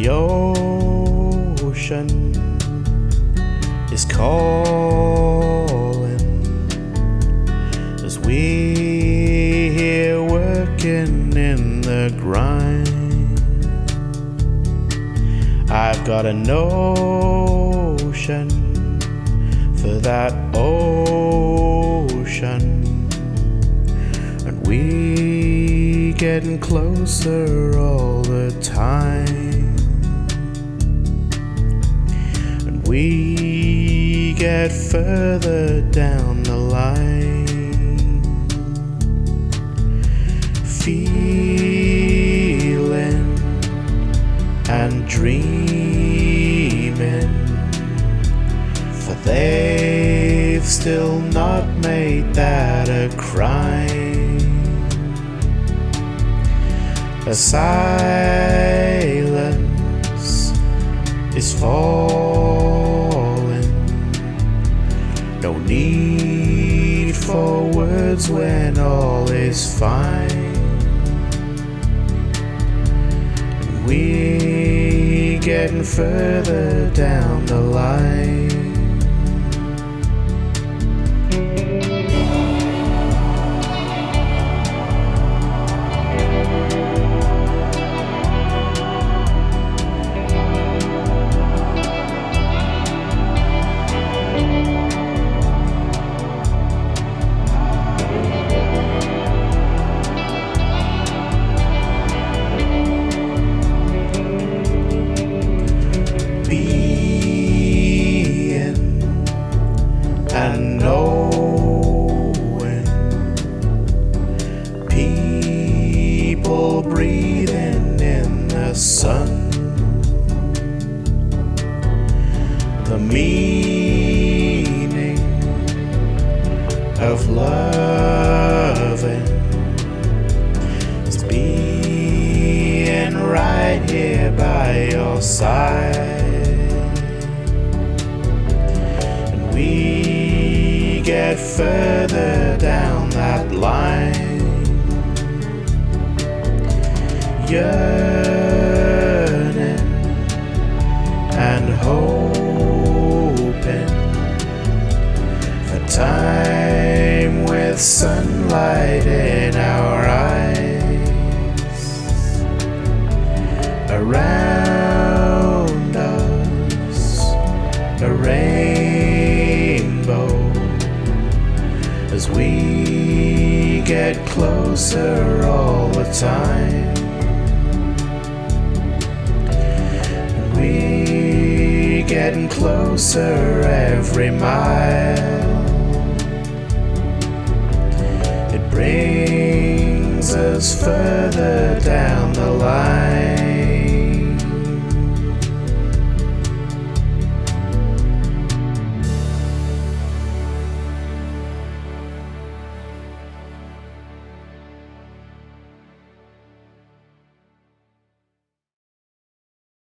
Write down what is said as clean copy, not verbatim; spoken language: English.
The ocean is calling as we here working in the grind. I've got a notion for that ocean, and we getting closer all the time. We get further down the line, feeling and dreaming, for they've still not made that a crime. A silence is falling, no need for words when all is fine. And we getting further down the line. And knowing, people breathing in the sun, the meaning of loving is being right here by your side. And we get further down that line, yearning and hoping for time with sunlight in our eyes. Around us, a rainbow, as we get closer all the time. We getting closer every mile. It brings us further down the line.